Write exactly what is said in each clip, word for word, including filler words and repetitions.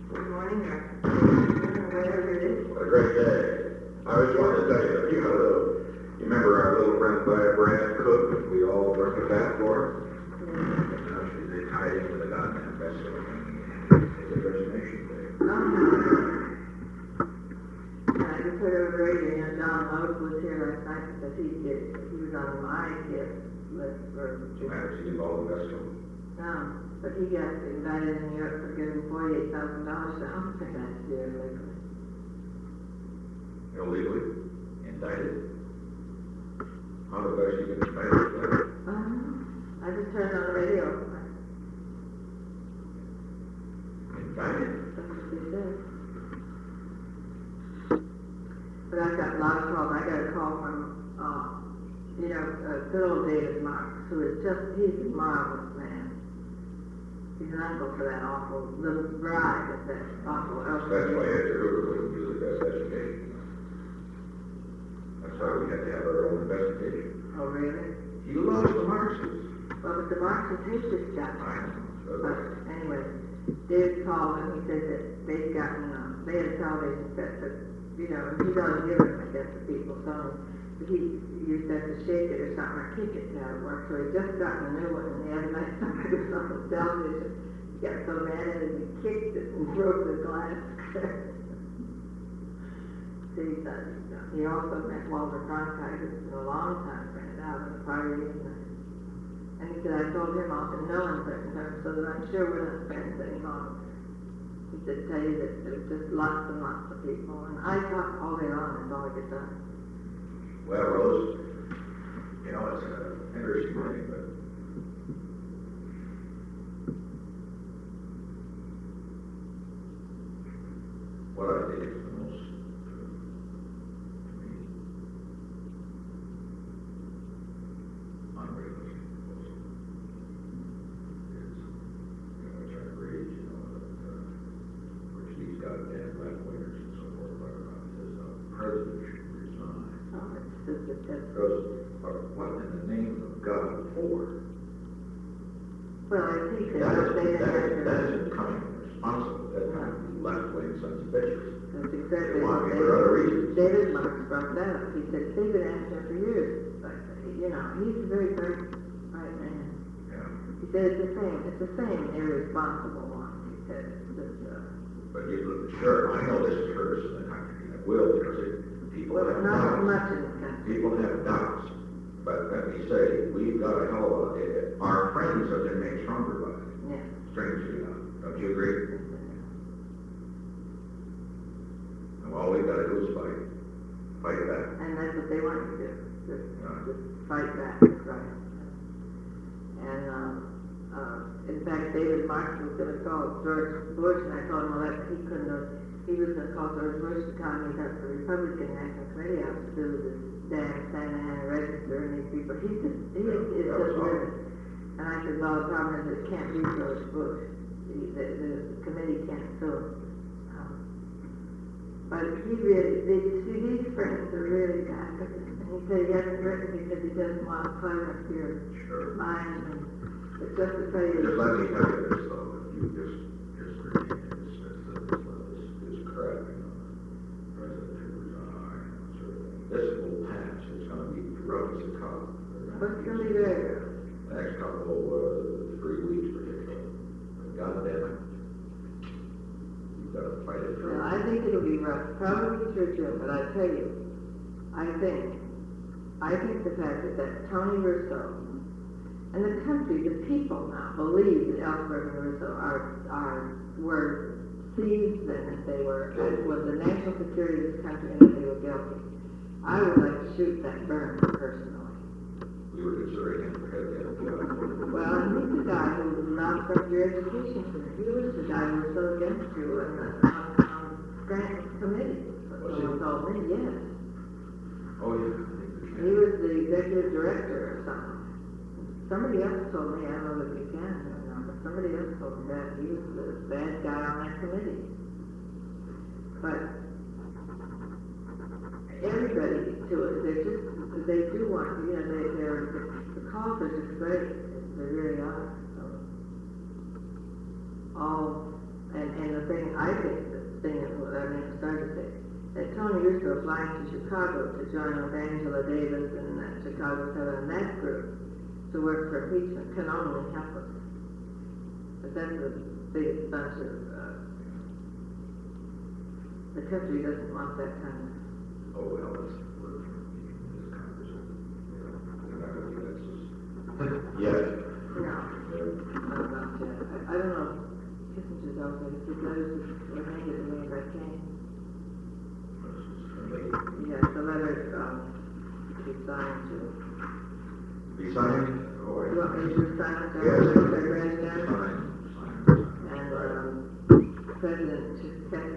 Good morning, or whatever it is. What a great day. I just wanted to tell you that, you know, the, you remember our little friend Brad, Brad Cook, we all worked with that for? Yeah. Now she's they tied in with a goddamn festival. It's a resignation day. Um, I just heard over the radio, you know, John Lowe was here last night because he did, he was on my gift list for. What's the matter? She involved in the festival? No, but he got invited in New York for giving forty-eight thousand dollars to Humphrey last year illegally. Illegally? Indicted? How the hell she get indicted for that? Um, I just heard it on the radio. Indicted? That's what they said. But I've got a lot of calls. I got a call from, uh, you know, uh, good old David Marks, who is just, he's a marvelous man. He's an uncle for that awful little bride of that awful elf. That's why Edgar Hoover wouldn't do the best education. That's why we had to have our own investigation. Oh, really? He loves the Marxists. Well, but the Marxists hate this guy. I know. But anyway, David called and he said that they've gotten, uh, they had a television set that, you know, and he doesn't give it, I guess, to people, so he used that to shake it or something, or kick it, how it works. So he just gotten a new one, and the other night somebody was on the television, he got so mad at it, he kicked it and broke the glass. See, that, he also met Walter Cronkite, who's been a long time friend out in the party, and, and he said, I told him off in no uncertain terms, so that I'm sure we're not friends anymore. He said, tell you that there's just lots and lots of people, and I talk all day long, that's all I get done. Well, Rose, you know, it's an interesting thing, but what I think is the most, to me, unrealistic proposal is, you know, which I agree, you know, that, uh, which these goddamn left-wingers and so forth, but uh, is the president should resign. Oh, it's just, it's just, Because, uh, what in the name of God for? well, I think that That what they is, that is, that have is becoming responsible, that kind of left-wing sons of bitches. that's exactly They want what me for other David, reasons. David Marks brought that up. He said, they've been after him for years, but, you know, he's a very bright, bright man. Yeah. He said it's the same, it's the same irresponsible one. He said, it's just, uh, But you, sure, I know this is hurts in the country, and it will, because it, people well, have not doubts. much in the country. People have doubts. But let me say, we've got a hell of a, it, our friends have been made stronger by it, Yeah. strangely enough. Don't you agree? And all we've got to do is fight. Fight back. And that's what they want you to do, just, Right. just fight back, right? And, um, uh, in fact, David Marks was gonna call George Bush, and I told him, well, that he couldn't have, he was gonna call George Bush to tell me that the Republican National Committee has to do with this damn Santa Ana register and these people. He just, he is, is that was just all. living. And I said, well, the problem is it can't be George Bush. The, the, the committee can't sue him. Um, But he really, they, see, these friends are really bad. And he said he hasn't written because he doesn't want to clutter up your Sure. mind. And it's just to say, Just let me tell you this, though, if you just, just repeat this, this, this, this, this crap, you know, President to resign, and sort of thing. This will pass, it's gonna be rough as a cop. what's going to be there? The next couple, uh, three weeks particularly. But God damn it. You've got to fight it through. Well, I think it'll be rough, probably through June, but I tell you, I think, I think the fact that, that Tony Russo and the country, the people now believe that Ellsberg and Russo are, are, were thieves and that they were, that was the national security of this country and that they were guilty. I would like to shoot that burn personally. We were considering him for head of the F B I. Well, he's the guy who was not from your education center. He was the guy who was so against you and the, on, on grant committee. Was he? Someone told me, yes. Oh, yeah. I think we He can. was the executive director or something. Somebody else told me, I don't know if you can or not, but somebody else told me that he was the bad guy on that committee. But everybody to it, they just, they do want, you know, they, they're, the, the calls are just great. They really are. So, all, and, and the thing I think were flying to Chicago to join with Angela Davis and that Chicago Seven and that group to work for impeachment can only help us. But that's a big bunch of, uh, the country doesn't want that kind of. Oh, well, it's, we're, this Congress, you know, they're not gonna be that sus- Yes. No, not about that. I, I don't know, Kissinger's also, his letters were handed to me as I came. this is friendly. Yes, the letter, um, to be signed to. Be signed? Oh, You want me to sign it? Yes. I read that. Sign, sign, sign. And, um, President Chesky.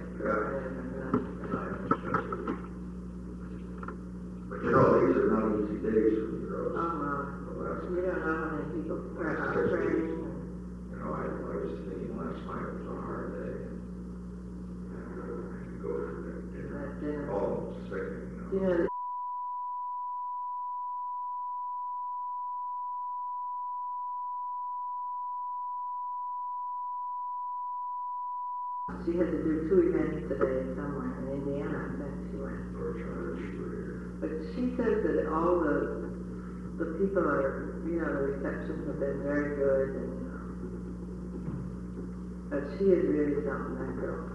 But you know, these are not easy days for the girls. Oh, well, The last- you don't know how many people are last are six praying. weeks. You know, I, I was thinking last night was a hard day. And uh, I had to go for that dinner. That dinner. Almost sickening, you know. You know, she had to do two events today somewhere in Indiana, I think she went. Or charge for here. But she says that all the, the people are, you know, the receptions have been very good and, um, but she is really something, that girl.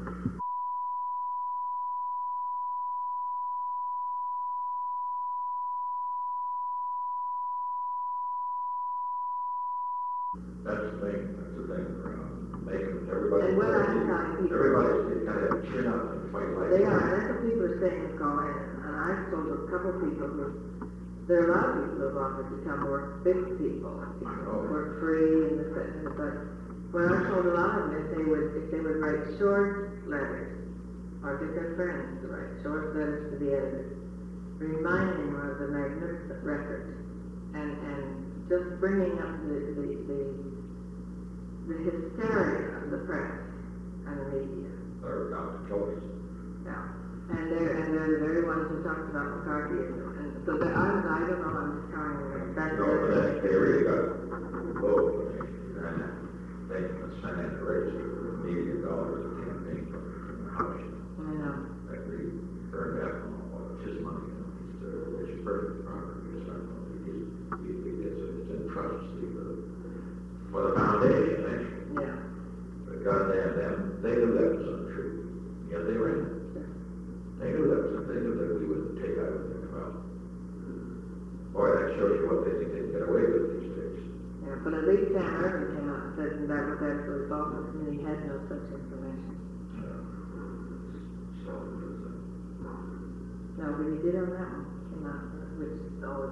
That's the thing, that's the thing, um, making everybody. And what I'm telling people- Everybody's kind of chin up and fight like. They are, that's what people are saying to call in, and I've told a couple people who, there are a lot of people who've offered to come work, big people, you know, work free and this, that, and the, but what I told a lot of them, if they would, if they would write short letters, or get their friends to write short letters to the editor, reminding them of the magnificent record, and, and just bringing up the, the, the, the hysteria of the press and the media. Or not the killers. Yeah, and they're, and they're the very ones who talked about McCarthyism, and so that, I, I don't know, I'm just telling you, that's. No, but that, they really got low, and they sent in the register with a million dollars of campaign from the house. I know, That really burned that on all of his money, you know, he's, uh, it's perfect property, it's not, he's, he, he gets it, it's in trust, see, for the, for the foundation, actually. yeah. But goddamn them, they knew that was untrue, yet they ran it. They knew that was, they knew that we wouldn't take everything about. Boy, that shows you what they think they can get away with these days. Yeah, but at least Sam Irvin came out and said that that was actually false, and he had no such information. Uh, So, uh, No, but he did on that one, came out, which is always,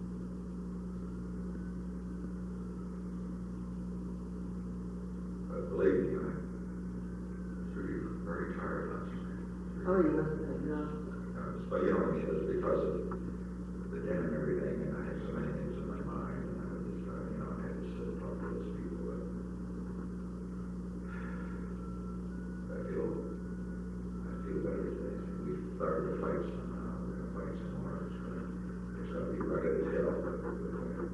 but believe me, I'm sure you were very tired last night. oh, you must have been exhausted. Uh, But you know, I mean, it was because of the dinner and everything, and I had so many things in my mind, and I was just, uh, you know, I had to sit and talk to those people, but I feel, I feel better today. We started to fight some, uh, we're gonna fight some more, it's gonna, it's gonna be rugged as hell, but we're gonna.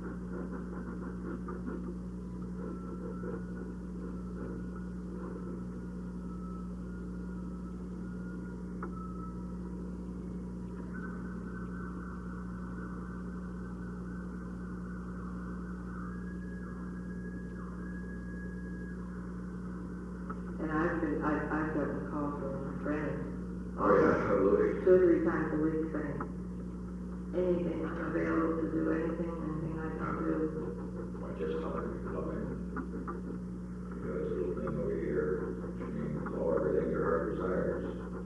And I've been, I, I've gotten a call from a friend. Oh, yeah, absolutely. Two or three times a week saying, anything, I'm available to do anything, anything I can do. I just tell her you love him. You got this little thing over here, which means all everything your heart desires.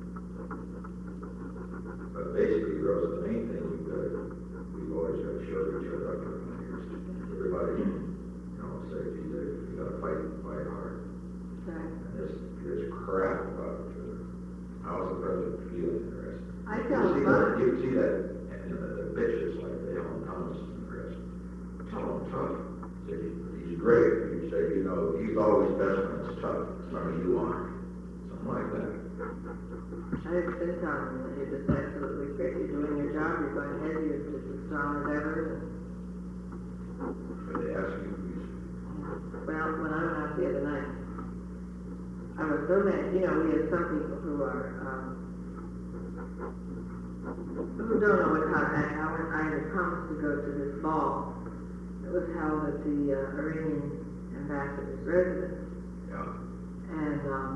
But basically, Rose, the main thing you've got, we've always got to show each other up for years. Everybody, you know, say, geez, you gotta fight, fight hard. Right. And this, this crap about, uh, how's the president feeling the rest? I You tell see him, that, you see that, and the, the bitches like the Alan Thomas and the rest. Tell him tough. Say, he's great. You say, you know, he's always best when it's tough. Some of you aren't. Something like that. I've been telling him that you're just absolutely great, you're doing your job, you're going ahead, you're just as strong as ever. But they ask you, he's, Well, when I went out the other night, I was so mad, you know, we have some people who are, um, who don't know what how, I, I went, I had promised to go to this ball that was held at the uh, Iranian ambassador's residence. Yeah. And, um,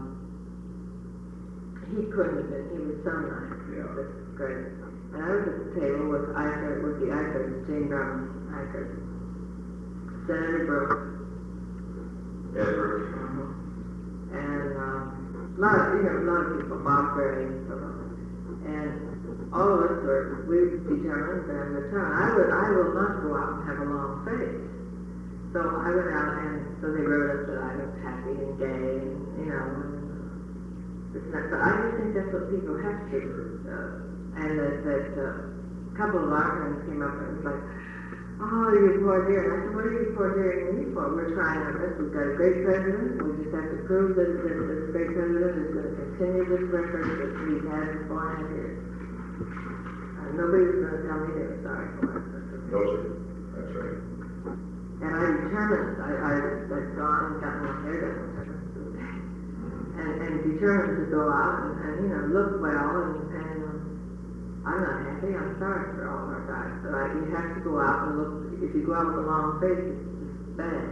he couldn't have been, he was so nice. Yeah. This is great. And I was at the table with Eichert, with the Eichert, Jane Brown Eichert, Senator Brooks, Edward. and, um, a lot of, you know, a lot of people, Bob Gray, and so on. And all of us were, we determined that in return, I would, I will not go out and have a long face. So I went out and, so they wrote us that I was happy and gay, and, you know, and this and that. But I just think that's what people have to, uh, and that, that, uh, a couple of our friends came up and was like, oh, you poor dear. And I said, what are you poor dearing me for? We're trying our best. We've got a great president. We just have to prove that, that this great president is going to continue this record that we've had for four and a half years. Uh, nobody's going to tell me they were sorry for it. No, sir. That's right. And I determined, I, I had gone and gotten my hair done, and, and determined to go out and, and you know, look well, and, and um, I'm not happy, I'm sorry for all our guys, but I, you have to go out and look, if you go out with a long face, it's, it's bad.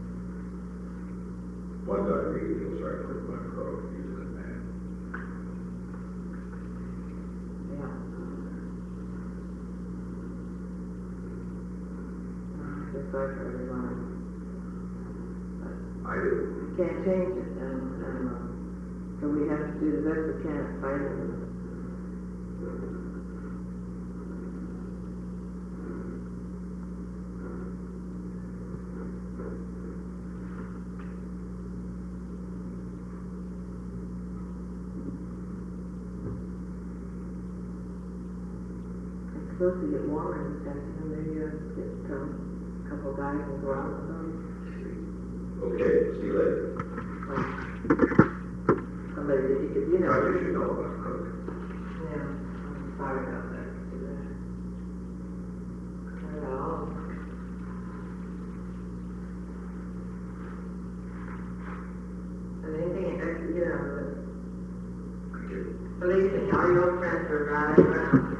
One guy really feels sorry for Glenn Crowe, he's a good man. Yeah. I feel sorry for everyone. But I do. you can't change it, and, and uh, so we have to do the best we can at fighting it. It's supposed to get warmer this afternoon, maybe I'll get um, a couple of guys and go out with them. Okay, see you later. Like, somebody that you could, you know. How did you know about Crook? Yeah, I'm sorry about that. Not at all. And anything, uh, you know, I did. believe me, all your friends are riding around.